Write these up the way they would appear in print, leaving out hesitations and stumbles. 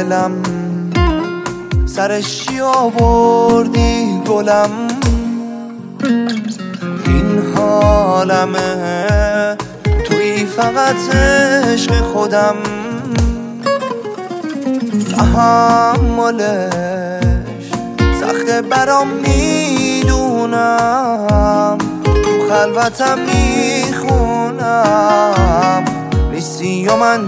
دلم سرش چی آوردی گلم، این حالمه توی فقط عشق خودم، تحملش سخته برام میدونم، تو خلوتم میخونم نیستی و من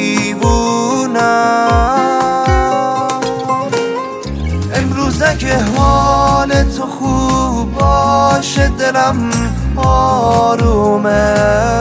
دیوونم. امروزه که حال تو خوب باشه دلم آرومه،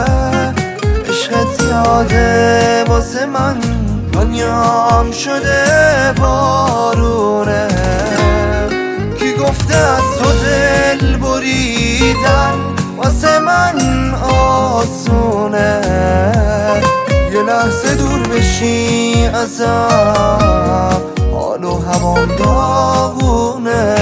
عشقت یاده واسه من دنیام شده بارونه. کی گفته از تو دل بریدن واسه من آسونه، یه لحظه دور بشی ازم حال و هوام داغونه.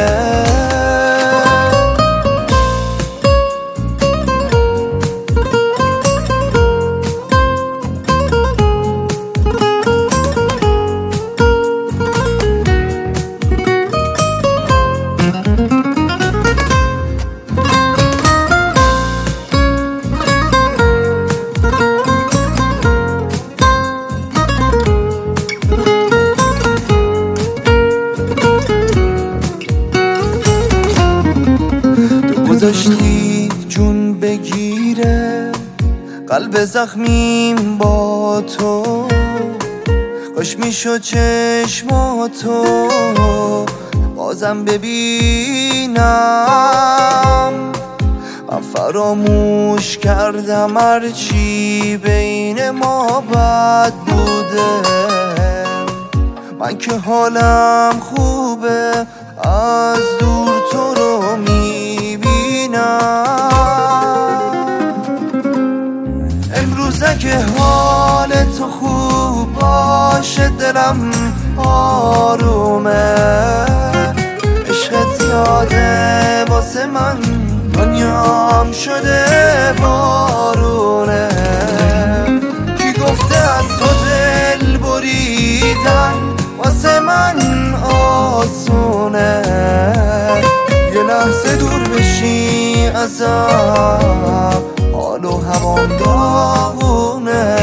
گذاشتی جون بگیره قلب زخمیم با تو، کاش میشد چشماتو بازم ببینم. من فراموش کردم هرچی بین ما بد بوده، من که حالم خوبه از دور تو رو امروزه که حال تو خوب باشه دلم آرومه، عشقت یاده واسه من دنیام شده بارونه. کی گفته از تو دل بریدن واسه من آسونه، یه لحظه دور بشی ازم حال و هوام داغونه.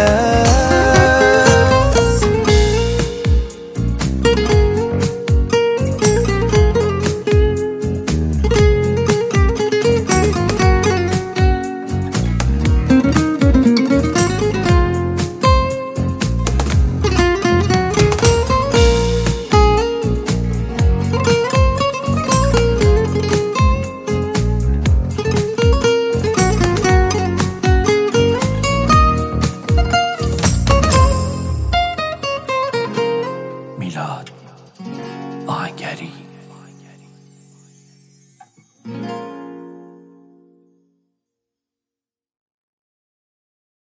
آهنگری